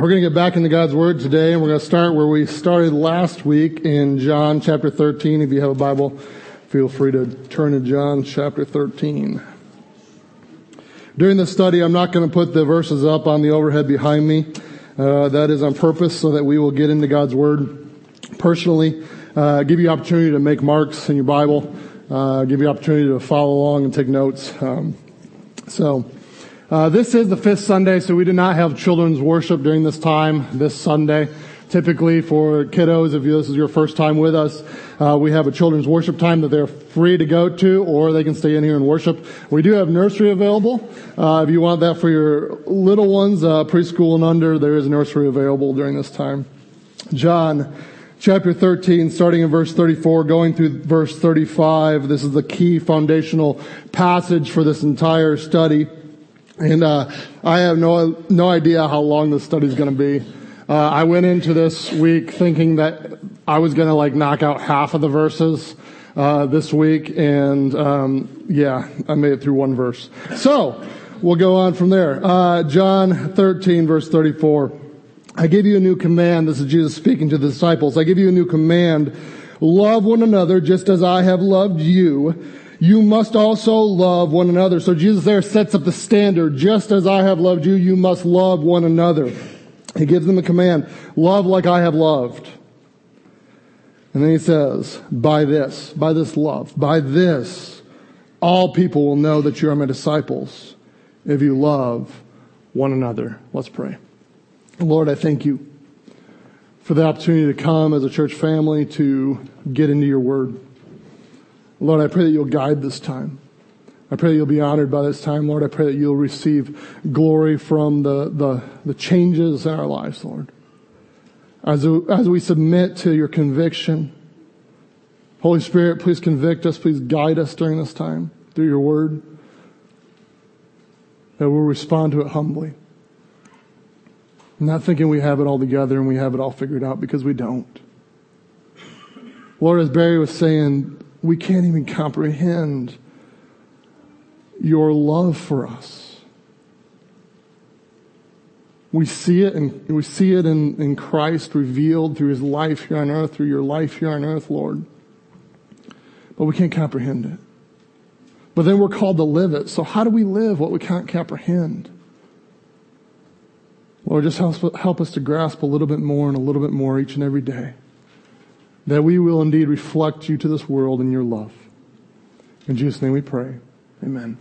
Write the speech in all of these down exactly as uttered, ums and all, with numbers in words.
We're going to get back into God's Word today, and we're going to start where we started last week in John chapter thirteen. If you have a Bible, feel free to turn to John chapter thirteen. During this study, I'm not going to put the verses up on the overhead behind me. Uh, that is on purpose so that we will get into God's Word personally, uh, give you opportunity to make marks in your Bible, uh, give you opportunity to follow along and take notes. Um, so... Uh, this is the fifth Sunday, so we do not have children's worship during this time, this Sunday. Typically for kiddos, if this is your first time with us, uh, we have a children's worship time that they're free to go to, or they can stay in here and worship. We do have nursery available. Uh, if you want that for your little ones, uh, preschool and under, there is nursery available during this time. John chapter thirteen, starting in verse thirty-four, going through verse thirty-five. This is the key foundational passage for this entire study. And uh I have no no idea how long this study is going to be. Uh I went into this week thinking that I was going to like knock out half of the verses uh this week, and um yeah, I made it through one verse. So we'll go on from there. Uh John thirteen, verse thirty-four. I give you a new command. This is Jesus speaking to the disciples. I give you a new command. Love one another just as I have loved you. You must also love one another. So Jesus there sets up the standard. Just as I have loved you, you must love one another. He gives them a command. Love like I have loved. And then he says, by this, by this love, by this, all people will know that you are my disciples if you love one another. Let's pray. Lord, I thank you for the opportunity to come as a church family to get into your word. Lord, I pray that you'll guide this time. I pray that you'll be honored by this time. Lord, I pray that you'll receive glory from the, the, the changes in our lives, Lord. As, as we submit to your conviction, Holy Spirit, please convict us. Please guide us during this time through your word. That we'll respond to it humbly. Not thinking we have it all together and we have it all figured out, because we don't. Lord, as Barry was saying, we can't even comprehend your love for us. We see it, and we see it in, in Christ revealed through his life here on earth, through your life here on earth, Lord. But we can't comprehend it. But then we're called to live it. So how do we live what we can't comprehend? Lord, just help, help us to grasp a little bit more and a little bit more each and every day, that we will indeed reflect you to this world in your love. In Jesus' name we pray. Amen.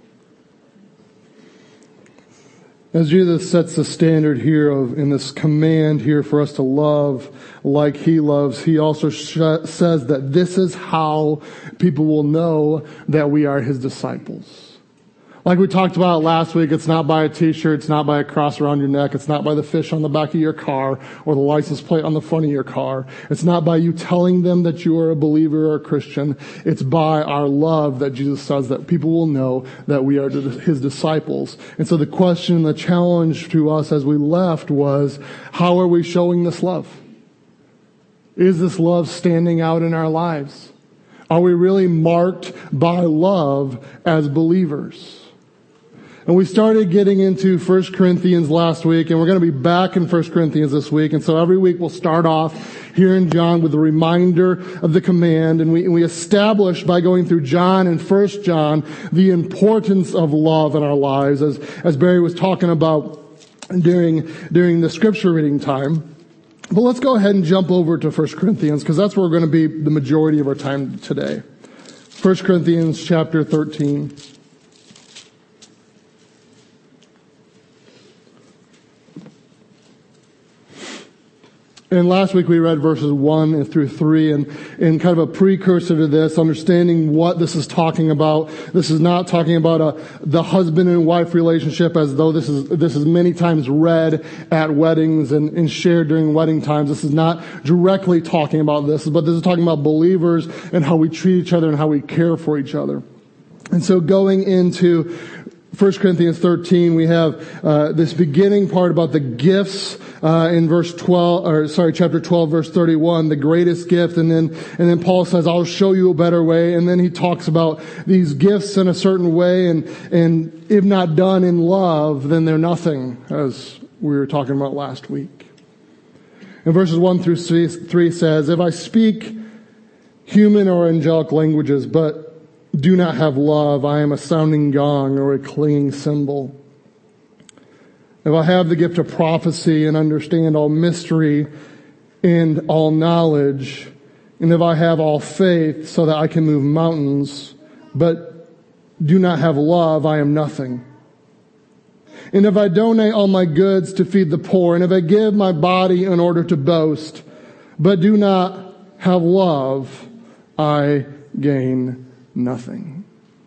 As Jesus sets the standard here of, in this command here for us to love like he loves, he also sh- says that this is how people will know that we are his disciples. Like we talked about last week, it's not by a t-shirt, it's not by a cross around your neck, it's not by the fish on the back of your car or the license plate on the front of your car. It's not by you telling them that you are a believer or a Christian. It's by our love that Jesus says that people will know that we are his disciples. And so the question, the challenge to us as we left was, how are we showing this love? Is this love standing out in our lives? Are we really marked by love as believers? And we started getting into First Corinthians last week, and we're going to be back in First Corinthians this week. And so every week we'll start off here in John with a reminder of the command. And we, we establish by going through John and First John the importance of love in our lives, as, as Barry was talking about during, during the scripture reading time. But let's go ahead and jump over to First Corinthians, because that's where we're going to be the majority of our time today. First Corinthians chapter thirteen. And last week we read verses one through three, and, and kind of a precursor to this, understanding what this is talking about. This is not talking about a, the husband and wife relationship, as though this is, this is many times read at weddings and, and shared during wedding times. This is not directly talking about this, but this is talking about believers and how we treat each other and how we care for each other. And so going into First Corinthians thirteen, we have uh, this beginning part about the gifts uh, in verse twelve, or sorry, chapter twelve, verse thirty-one, the greatest gift, and then and then Paul says, "I'll show you a better way," and then he talks about these gifts in a certain way, and and if not done in love, then they're nothing, as we were talking about last week. And verses one through three says, if I speak human or angelic languages, but do not have love, I am a sounding gong or a clanging cymbal. If I have the gift of prophecy and understand all mystery and all knowledge, and if I have all faith so that I can move mountains, but do not have love, I am nothing. And if I donate all my goods to feed the poor, and if I give my body in order to boast, but do not have love, I gain nothing.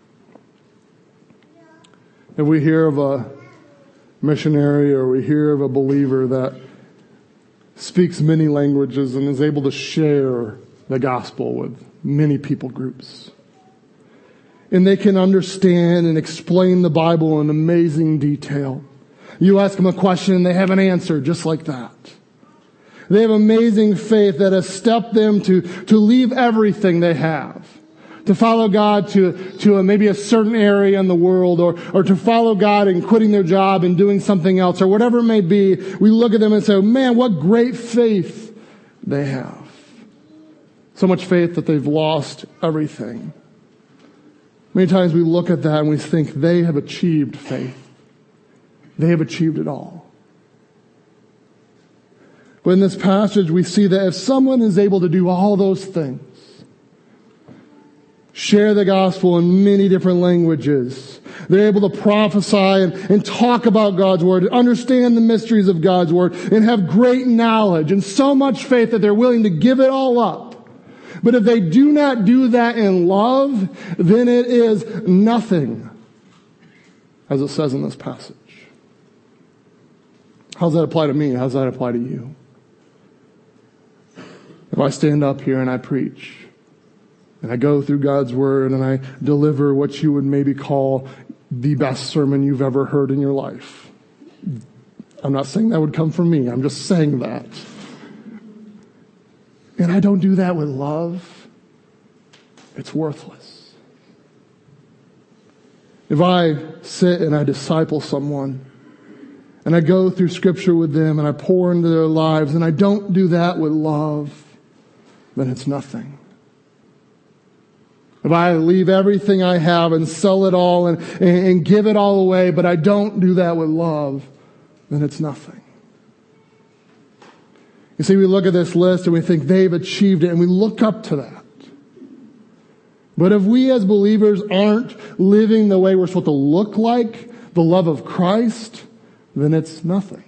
If we hear of a missionary or we hear of a believer that speaks many languages and is able to share the gospel with many people groups, and they can understand and explain the Bible in amazing detail. You ask them a question and they have an answer just like that. They have amazing faith that has stepped them to, to leave everything they have, to follow God to, to a, maybe a certain area in the world, or, or to follow God in quitting their job and doing something else, or whatever it may be. We look at them and say, man, what great faith they have. So much faith that they've lost everything. Many times we look at that and we think they have achieved faith. They have achieved it all. But in this passage we see that if someone is able to do all those things, share the gospel in many different languages, they're able to prophesy and, and talk about God's word, understand the mysteries of God's word, and have great knowledge and so much faith that they're willing to give it all up. But if they do not do that in love, then it is nothing, as it says in this passage. How does that apply to me? How does that apply to you? If I stand up here and I preach, and I go through God's word and I deliver what you would maybe call the best sermon you've ever heard in your life. I'm not saying that would come from me. I'm just saying that. And I don't do that with love, it's worthless. If I sit and I disciple someone, and I go through scripture with them, and I pour into their lives, and I don't do that with love, then it's nothing. If I leave everything I have and sell it all and, and, and give it all away, but I don't do that with love, then it's nothing. You see, we look at this list and we think they've achieved it, and we look up to that. But if we as believers aren't living the way we're supposed to look like, the love of Christ, then it's nothing.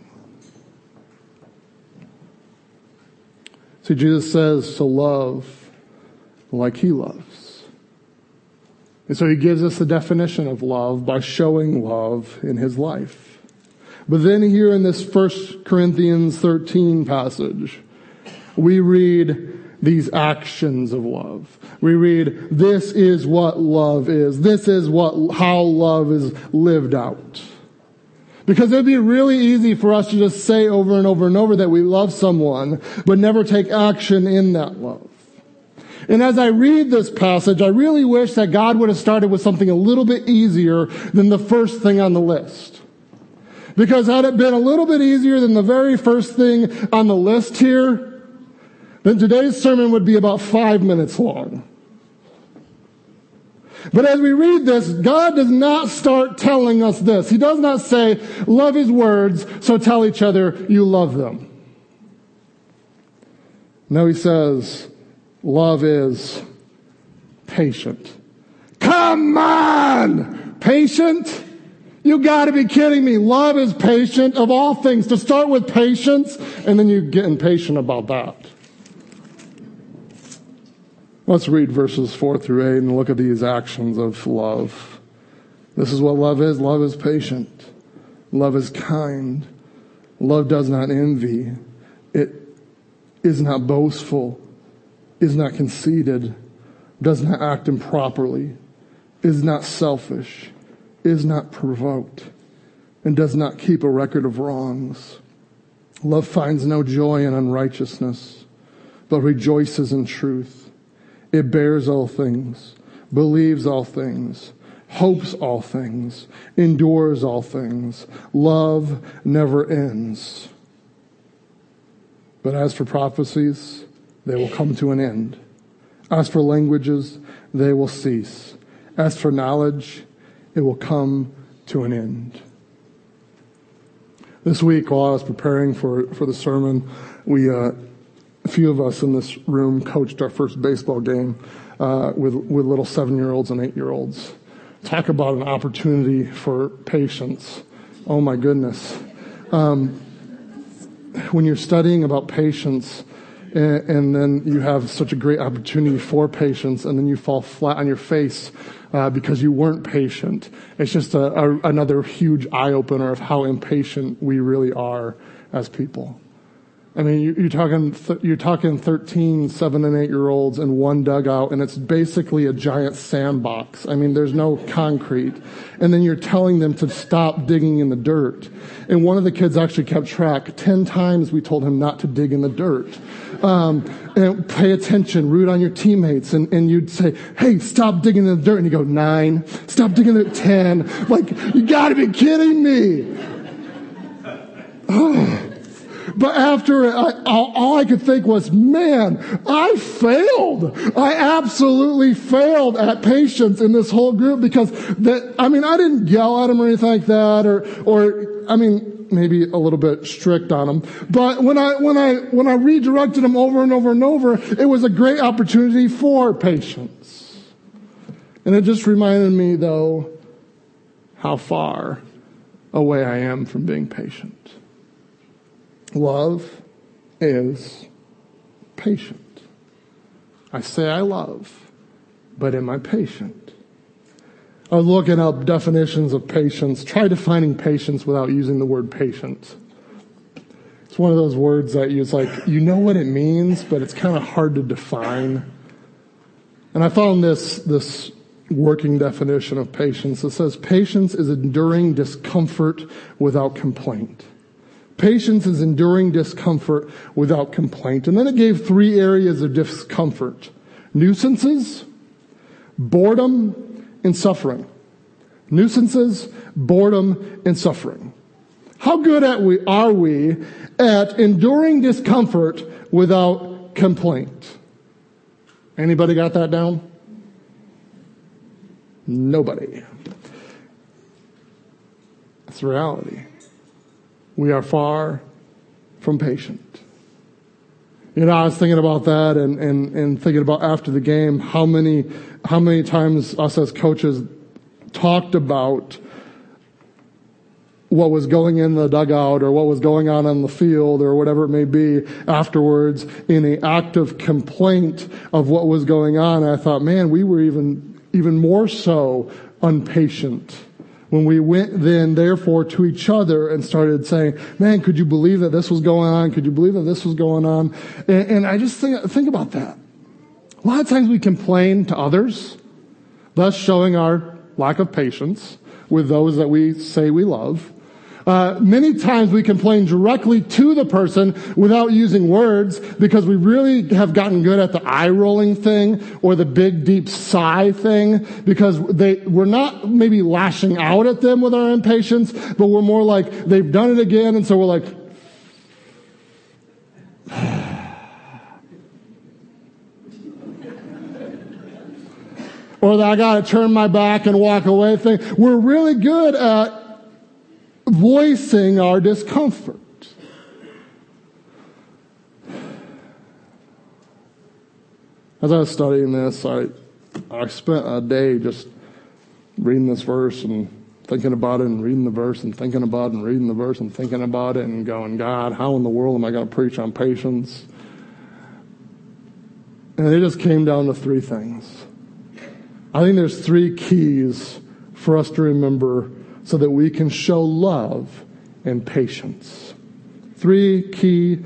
See, Jesus says to love like he loves. And so he gives us the definition of love by showing love in his life. But then here in this First Corinthians thirteen passage, we read these actions of love. We read, this is what love is. This is what how love is lived out. Because it would be really easy for us to just say over and over and over that we love someone, but never take action in that love. And as I read this passage, I really wish that God would have started with something a little bit easier than the first thing on the list. Because had it been a little bit easier than the very first thing on the list here, then today's sermon would be about five minutes long. But as we read this, God does not start telling us this. He does not say, love his words, so tell each other you love them. No, he says, love is patient. Come on! Patient? You gotta be kidding me. Love is patient of all things. To start with patience, and then you get impatient about that. Let's read verses four through eight and look at these actions of love. This is what love is. Love is patient. Love is kind. Love does not envy. It is not boastful, is not conceited, does not act improperly, is not selfish, is not provoked, and does not keep a record of wrongs. Love finds no joy in unrighteousness, but rejoices in truth. It bears all things, believes all things, hopes all things, endures all things. Love never ends. But as for prophecies, they will come to an end. As for languages, they will cease. As for knowledge, it will come to an end. This week, while I was preparing for, for the sermon, we, uh, a few of us in this room coached our first baseball game uh, with, with little seven-year-olds and eight-year-olds. Talk about an opportunity for patience. Oh, my goodness. Um, when you're studying about patience, and, and then you have such a great opportunity for patience, and then you fall flat on your face uh, because you weren't patient, it's just a, a, another huge eye-opener of how impatient we really are as people. I mean, you're talking, you're talking thirteen, seven and eight year olds in one dugout, and it's basically a giant sandbox. I mean, there's no concrete. And then you're telling them to stop digging in the dirt. And one of the kids actually kept track. Ten times we told him not to dig in the dirt. Um, and pay attention, root on your teammates. And, and you'd say, hey, stop digging in the dirt. And you go, nine. Stop digging in the ten. Like, you gotta be kidding me. Oh. But after, I, all, all I could think was, man, I failed. I absolutely failed at patience in this whole group because that, I mean, I didn't yell at him or anything like that or, or, I mean, maybe a little bit strict on him. But when I, when I, when I redirected him over and over and over, it was a great opportunity for patience. And it just reminded me, though, how far away I am from being patient. Love is patient. I say I love, but am I patient? I was looking up definitions of patience, try defining patience without using the word patient. It's one of those words that you, it's like, you know what it means, but it's kind of hard to define. And I found this, this working definition of patience. It says, patience is enduring discomfort without complaint. Patience is enduring discomfort without complaint. And then it gave three areas of discomfort: nuisances, boredom, and suffering. Nuisances, boredom, and suffering. How good at we are we at enduring discomfort without complaint? Anybody got that down? Nobody. That's the reality. We are far from patient. You know, I was thinking about that and, and, and thinking about after the game, how many, how many times us as coaches talked about what was going in the dugout or what was going on on the field or whatever it may be afterwards in an act of complaint of what was going on. And I thought, man, we were even, even more so impatient when we went then, therefore, to each other and started saying, man, could you believe that this was going on? Could you believe that this was going on? And, and I just think, think about that. A lot of times we complain to others, thus showing our lack of patience with those that we say we love. Uh, many times we complain directly to the person without using words because we really have gotten good at the eye-rolling thing or the big, deep sigh thing because they, we're not maybe lashing out at them with our impatience, but we're more like, they've done it again, and so we're like, or I gotta turn my back and walk away thing. We're really good at voicing our discomfort. As I was studying this, I I spent a day just reading this verse and thinking about it and reading the verse and thinking about it and reading the verse and thinking about it and going, God, how in the world am I going to preach on patience? And it just came down to three things. I think there's three keys for us to remember so that we can show love and patience. Three key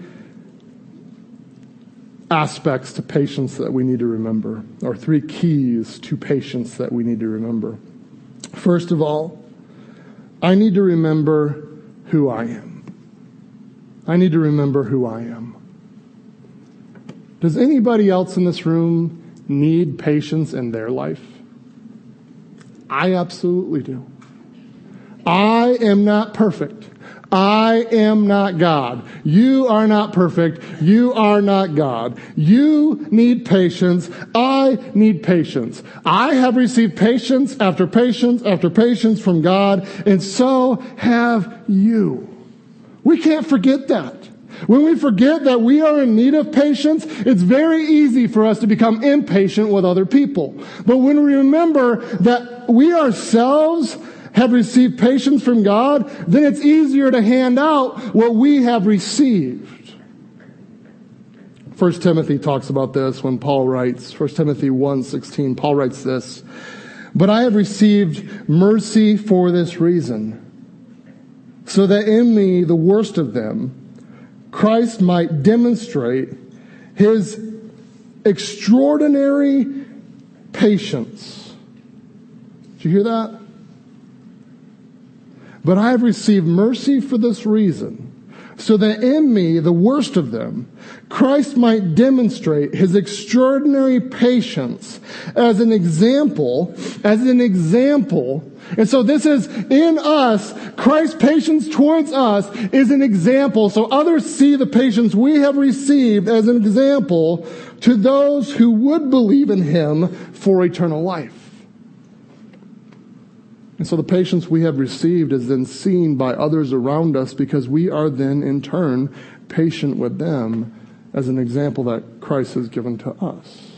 aspects to patience that we need to remember, or three keys to patience that we need to remember. First of all, I need to remember who I am. I need to remember who I am. Does anybody else in this room need patience in their life? I absolutely do. I am not perfect. I am not God. You are not perfect. You are not God. You need patience. I need patience. I have received patience after patience after patience from God, and so have you. We can't forget that. When we forget that we are in need of patience, it's very easy for us to become impatient with other people. But when we remember that we ourselves have received patience from God, then it's easier to hand out what we have received. First Timothy talks about this when Paul writes, First Timothy one sixteen, Paul writes this, "But I have received mercy for this reason, so that in me, the worst of them, Christ might demonstrate his extraordinary patience." Did you hear that? "But I have received mercy for this reason, so that in me, the worst of them, Christ might demonstrate his extraordinary patience as an example, as an example." And so this is in us, Christ's patience towards us is an example, so others see the patience we have received as an example to those who would believe in him for eternal life. And so the patience we have received is then seen by others around us, because we are then in turn patient with them as an example that Christ has given to us.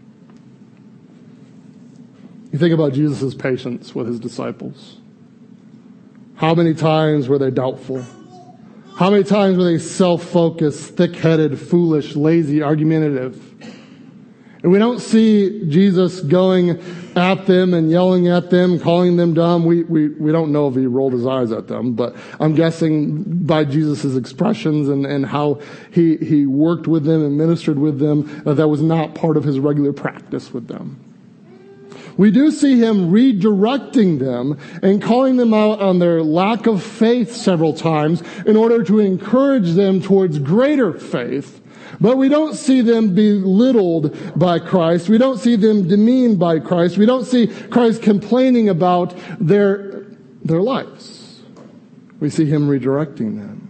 You think about Jesus' patience with his disciples. How many times were they doubtful? How many times were they self-focused, thick-headed, foolish, lazy, argumentative? And we don't see Jesus going at them and yelling at them, calling them dumb. We, we, we don't know if he rolled his eyes at them, but I'm guessing by Jesus' expressions and, and how he, he worked with them and ministered with them, that that was not part of his regular practice with them. We do see him redirecting them and calling them out on their lack of faith several times in order to encourage them towards greater faith. But we don't see them belittled by Christ. We don't see them demeaned by Christ. We don't see Christ complaining about their, their lives. We see him redirecting them.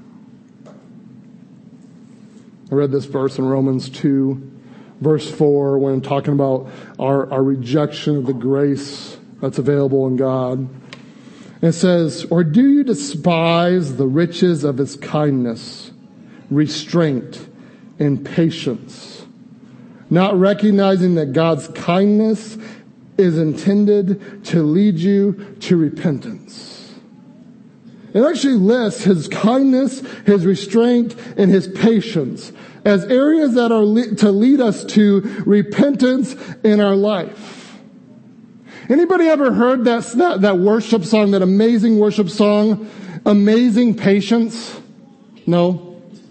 I read this verse in Romans two, verse four, when talking about our, our rejection of the grace that's available in God. It says, "Or do you despise the riches of his kindness, restraint, and patience, not recognizing that God's kindness is intended to lead you to repentance?" It actually lists his kindness, his restraint, and his patience as areas that are le- to lead us to repentance in our life. Anybody ever heard that, that, that worship song, that amazing worship song, Amazing Patience? No?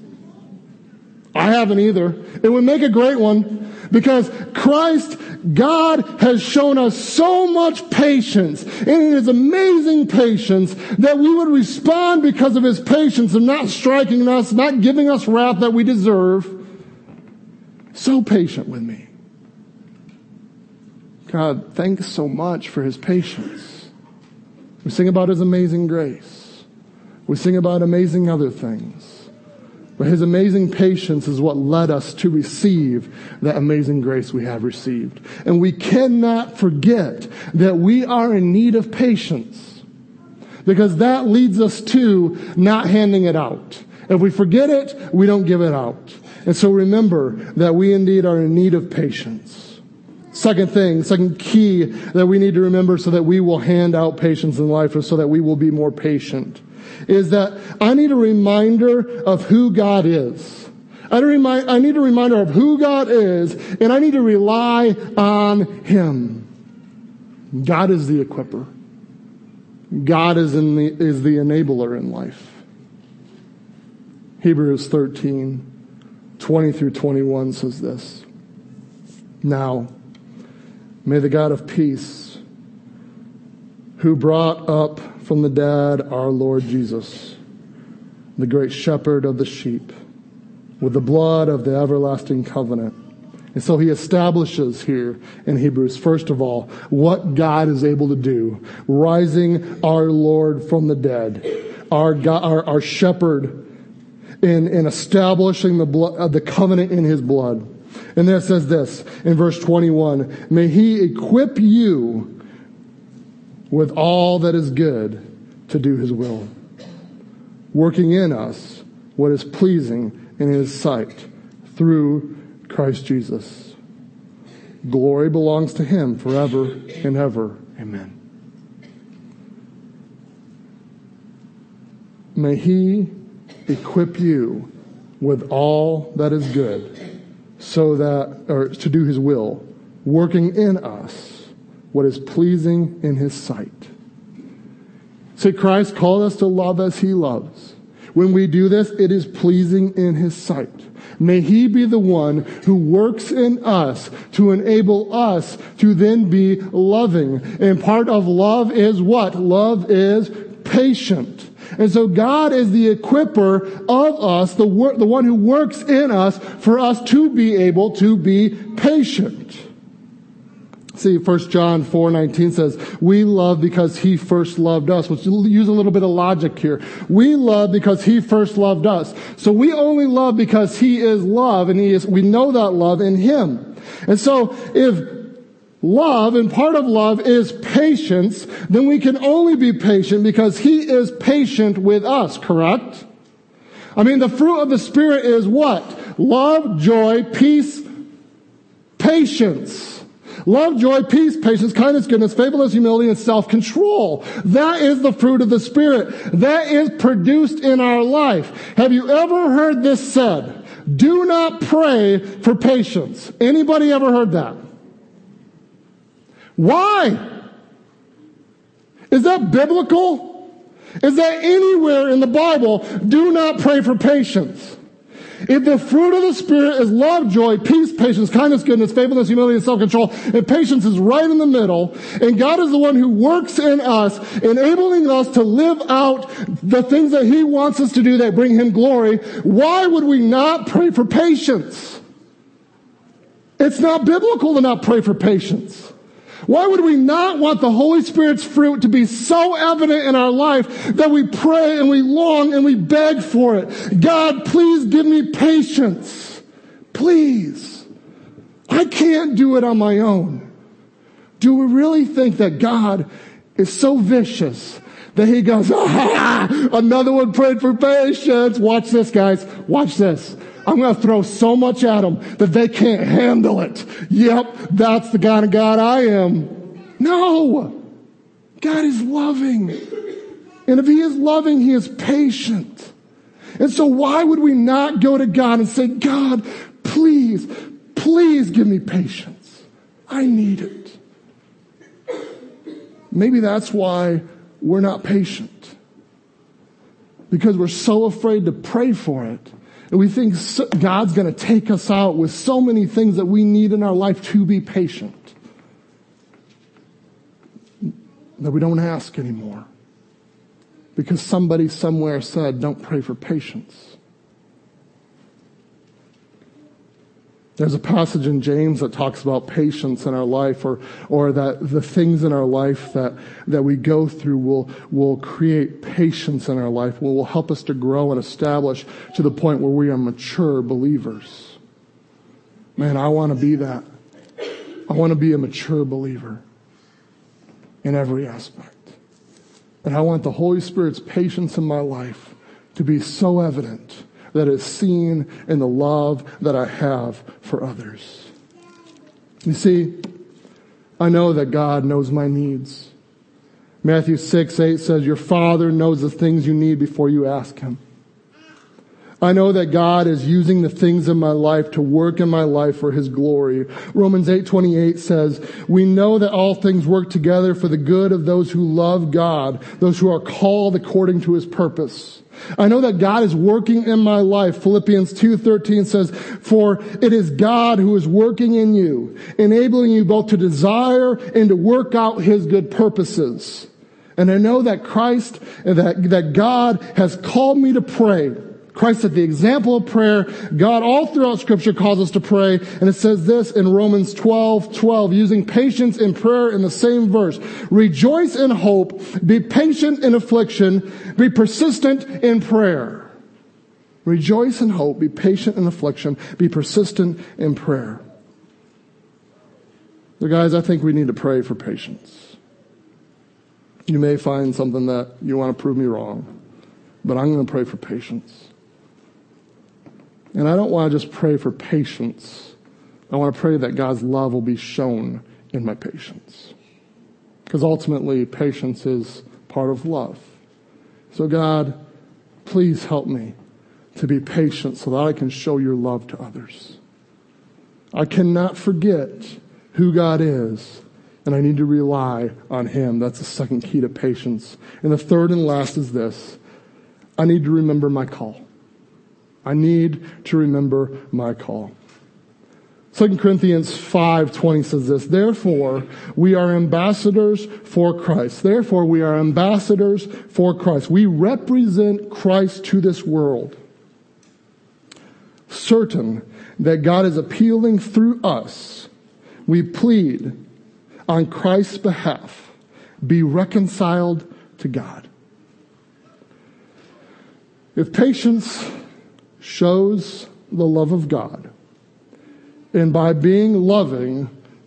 I haven't either. It would make a great one, because Christ, God has shown us so much patience, and it is amazing patience, that we would respond because of his patience of not striking us, not giving us wrath that we deserve. So patient with me. God, thanks so much for his patience. We sing about his amazing grace. We sing about amazing other things. But his amazing patience is what led us to receive that amazing grace we have received. And we cannot forget that we are in need of patience, because that leads us to not handing it out. If we forget it, we don't give it out. And so remember that we indeed are in need of patience. Second thing, second key that we need to remember so that we will hand out patience in life, or so that we will be more patient, is that I need a reminder of who God is. I need, a remind, I need a reminder of who God is, and I need to rely on him. God is the equipper. God is, in the, is the enabler in life. Hebrews thirteen, twenty through twenty-one says this. "Now, may the God of peace, who brought up from the dead our Lord Jesus, the great shepherd of the sheep, with the blood of the everlasting covenant, And so he establishes here in Hebrews, first of all, what God is able to do. Rising our Lord from the dead, our God, our, our shepherd, in, in establishing the blood, uh, the covenant in his blood. And then it says this in verse twenty-one, may he equip you with all that is good to do his will, working in us what is pleasing in his sight through Christ Jesus. Glory belongs to him forever and ever. Amen. May he equip you with all that is good, so that, or to do his will, working in us what is pleasing in his sight. See, Christ called us to love as he loves. When we do this, it is pleasing in his sight. May he be the one who works in us to enable us to then be loving. And part of love is what? Love is patient. And so God is the equipper of us, the, wor- the one who works in us for us to be able to be patient. See, First John four nineteen says, we love because he first loved us. Let's use a little bit of logic here. We love because he first loved us. So we only love because he is love, and he is, we know that love in him. And so if love, and part of love is patience, then we can only be patient because he is patient with us, correct? I mean, the fruit of the Spirit is what? Love, joy, peace, patience. Love, joy, peace, patience, kindness, goodness, faithfulness, humility, and self-control. That is the fruit of the Spirit. That is produced in our life. Have you ever heard this said? Do not pray for patience. Anybody ever heard that? Why? Is that biblical? Is that anywhere in the Bible? Do not pray for patience. If the fruit of the Spirit is love, joy, peace, patience, kindness, goodness, faithfulness, humility, and self-control, and patience is right in the middle, and God is the one who works in us, enabling us to live out the things that he wants us to do that bring him glory, why would we not pray for patience? It's not biblical to not pray for patience. Why would we not want the Holy Spirit's fruit to be so evident in our life that we pray and we long and we beg for it? God, please give me patience. Please. I can't do it on my own. Do we really think that God is so vicious that he goes, ah, another one prayed for patience. Watch this, guys. Watch this. I'm going to throw so much at them that they can't handle it. Yep, that's the kind of God I am. No. God is loving. And if he is loving, he is patient. And so why would we not go to God and say, God, please, please give me patience. I need it. Maybe that's why we're not patient. Because we're so afraid to pray for it. And we think God's going to take us out with so many things that we need in our life to be patient, that we don't ask anymore. Because somebody somewhere said, don't pray for patience. There's a passage in James that talks about patience in our life, or or that the things in our life that, that we go through will, will create patience in our life, will, will help us to grow and establish to the point where we are mature believers. Man, I want to be that. I want to be a mature believer in every aspect. And I want the Holy Spirit's patience in my life to be so evident that is seen in the love that I have for others. You see, I know that God knows my needs. Matthew six eight says, your Father knows the things you need before you ask him. I know that God is using the things in my life to work in my life for his glory. Romans eight twenty-eight says, we know that all things work together for the good of those who love God, those who are called according to his purpose. I know that God is working in my life. Philippians two thirteen says, for it is God who is working in you, enabling you both to desire and to work out his good purposes. And I know that Christ, that, that God has called me to pray. Christ set the example of prayer. God all throughout Scripture calls us to pray. And it says this in Romans twelve twelve, using patience in prayer in the same verse. Rejoice in hope. Be patient in affliction. Be persistent in prayer. Rejoice in hope. Be patient in affliction. Be persistent in prayer. So guys, I think we need to pray for patience. You may find something that you want to prove me wrong, but I'm going to pray for patience. And I don't want to just pray for patience. I want to pray that God's love will be shown in my patience. Because ultimately, patience is part of love. So God, please help me to be patient so that I can show your love to others. I cannot forget who God is, and I need to rely on him. That's the second key to patience. And the third and last is this. I need to remember my call. I need to remember my call. Second Corinthians five twenty says this, therefore we are ambassadors for Christ. Therefore we are ambassadors for Christ. We represent Christ to this world, certain that God is appealing through us. We plead on Christ's behalf, be reconciled to God. If patience shows the love of God, and by being loving,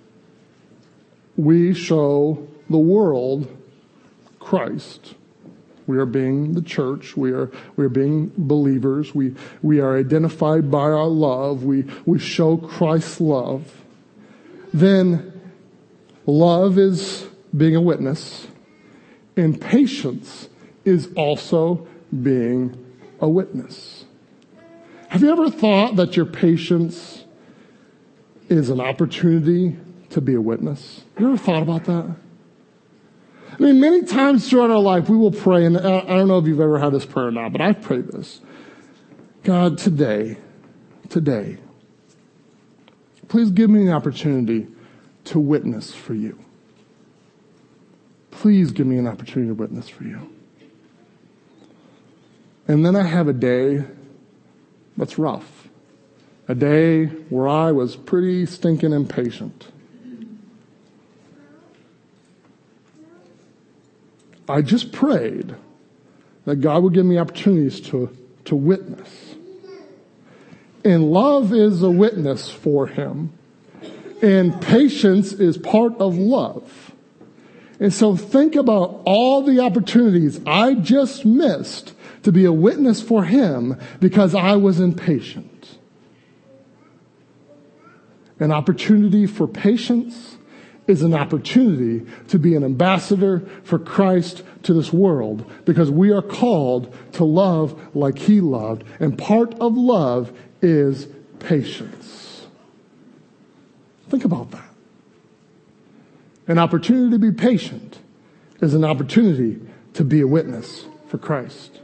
we show the world Christ. We are being the church. We are we are being believers. We we are identified by our love. We we show Christ's love. Then love is being a witness, and patience is also being a witness. Have you ever thought that your patience is an opportunity to be a witness? You ever thought about that? I mean, many times throughout our life, we will pray, and I don't know if you've ever had this prayer or not, but I've prayed this. God, today, today, please give me an opportunity to witness for you. Please give me an opportunity to witness for you. And then I have a day that's rough. A day where I was pretty stinking impatient. I just prayed that God would give me opportunities to, to witness. And love is a witness for him. And patience is part of love. And so think about all the opportunities I just missed to be a witness for him because I was impatient. An opportunity for patience is an opportunity to be an ambassador for Christ to this world because we are called to love like he loved. And part of love is patience. Think about that. An opportunity to be patient is an opportunity to be a witness for Christ.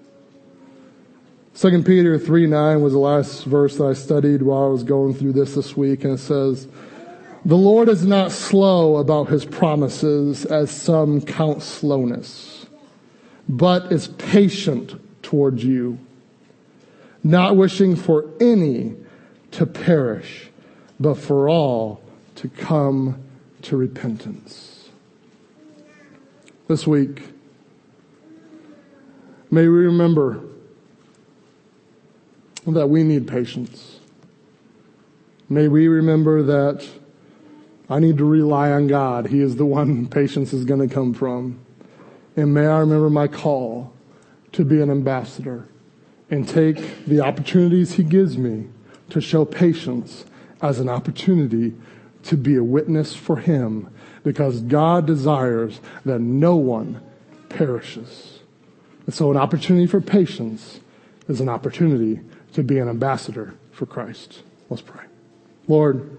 Second Peter three nine was the last verse that I studied while I was going through this this week, and it says, the Lord is not slow about his promises, as some count slowness, but is patient towards you, not wishing for any to perish, but for all to come to repentance. This week, may we remember that we need patience. May we remember that I need to rely on God. He is the one patience is going to come from. And may I remember my call to be an ambassador and take the opportunities he gives me to show patience as an opportunity to be a witness for him, because God desires that no one perishes. And so an opportunity for patience is an opportunity to be an ambassador for Christ. Let's pray. Lord,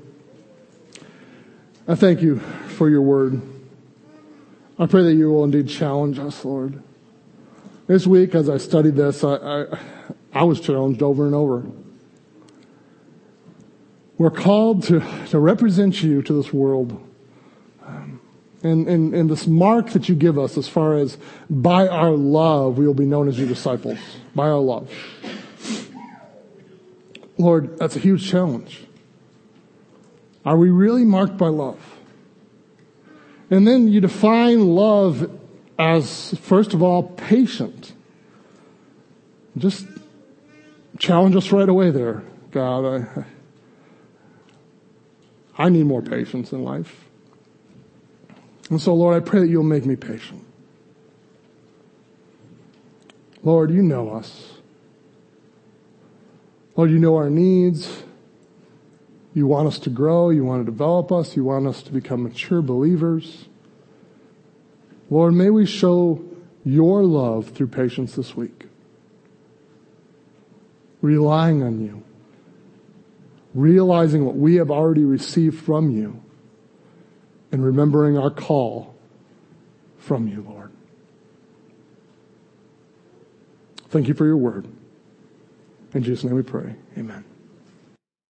I thank you for your word. I pray that you will indeed challenge us, Lord. This week, as I studied this, I, I, I was challenged over and over. We're called to, to represent you to this world. Um, and, and, and this mark that you give us as far as by our love, we will be known as your disciples. By our love. Lord, that's a huge challenge. Are we really marked by love? And then you define love as, first of all, patient. Just challenge us right away there, God. I, I need more patience in life. And so, Lord, I pray that you'll make me patient. Lord, you know us. Lord, you know our needs. You want us to grow. You want to develop us. You want us to become mature believers. Lord, may we show your love through patience this week. Relying on you. Realizing what we have already received from you. And remembering our call from you, Lord. Thank you for your word. In Jesus' name we pray. Amen.